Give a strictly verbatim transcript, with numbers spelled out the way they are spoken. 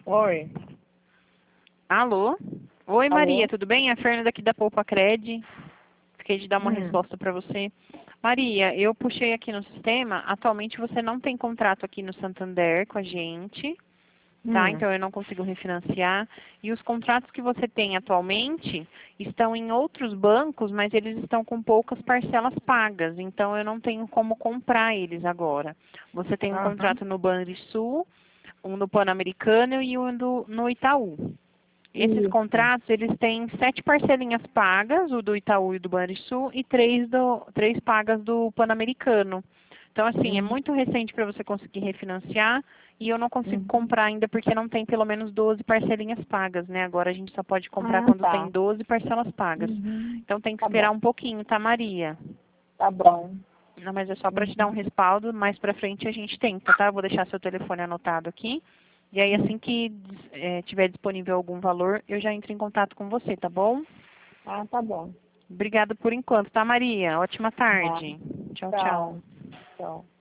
Oi. Alô? Oi, Maria, Alô? tudo bem? É a Fernanda aqui da Poupa Cred. Fiquei de dar uma Hum. resposta para você. Maria, eu puxei aqui no sistema. Atualmente você não tem contrato aqui no Santander com a gente, tá? Hum. Então eu não consigo refinanciar. E os contratos que você tem atualmente estão em outros bancos, mas eles estão com poucas parcelas pagas. Então eu não tenho como comprar eles agora. Você tem um Aham. contrato no Banrisul, um no Pan-Americano e um do, no Itaú. Esses Isso. contratos, eles têm sete parcelinhas pagas, o do Itaú e do Banrisul, e três, do, três pagas do Pan-Americano. Então, assim, é Uhum. muito recente para você conseguir refinanciar e eu não consigo Uhum. comprar ainda porque não tem pelo menos doze parcelinhas pagas, né? Agora a gente só pode comprar Ah, quando tem tá. doze parcelas pagas. Uhum. Então tem que Tá esperar bom. um pouquinho, tá, Maria? Tá bom. Não, mas é só para te dar um Uhum. respaldo, mais para frente a gente tenta, tá? Eu vou deixar seu telefone anotado aqui. E aí, assim Hum. que é, tiver disponível algum valor, eu já entro em contato com você, tá bom? Ah, tá bom. Obrigada por enquanto, tá, Maria? Ótima Tá. tarde. Tchau, tchau. Tchau. Tchau.